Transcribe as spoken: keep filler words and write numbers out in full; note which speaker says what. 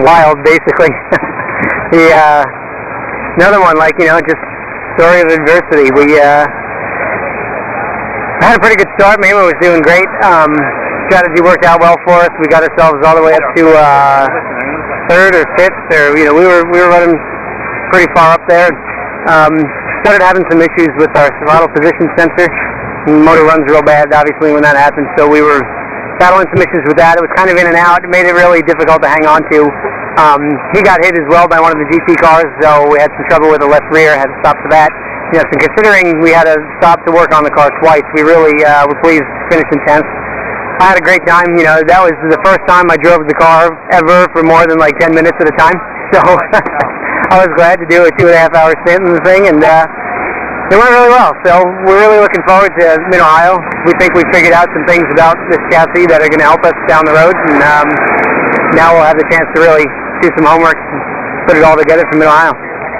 Speaker 1: wild, basically. the uh, another one, like you know, just story of adversity. We uh, had a pretty good start. Maybe was doing great. Um, strategy worked out well for us. We got ourselves all the way up to uh, third or fifth, or you know, we were we were running pretty far up there. Um, started having some issues with our throttle position sensor. The motor runs real bad, obviously, when that happens. So we were battling some issues with that. It was kind of in and out. It made it really difficult to hang on to. Um, he got hit as well by one of the G T cars, so we had some trouble with the left rear. Had to stop for that. Yes, and considering we had to stop to work on the car twice, we really uh, were pleased to finish in tenth. I had a great time. You know, that was the first time I drove the car ever for more than like ten minutes at a time. So I was glad to do a two and a half hour stint in the thing, and uh, it went really well. So we're really looking forward to Mid-Ohio. We think we figured out some things about this chassis that are going to help us down the road, and um, now we'll have the chance to really do some homework and put it all together for Mid-Ohio.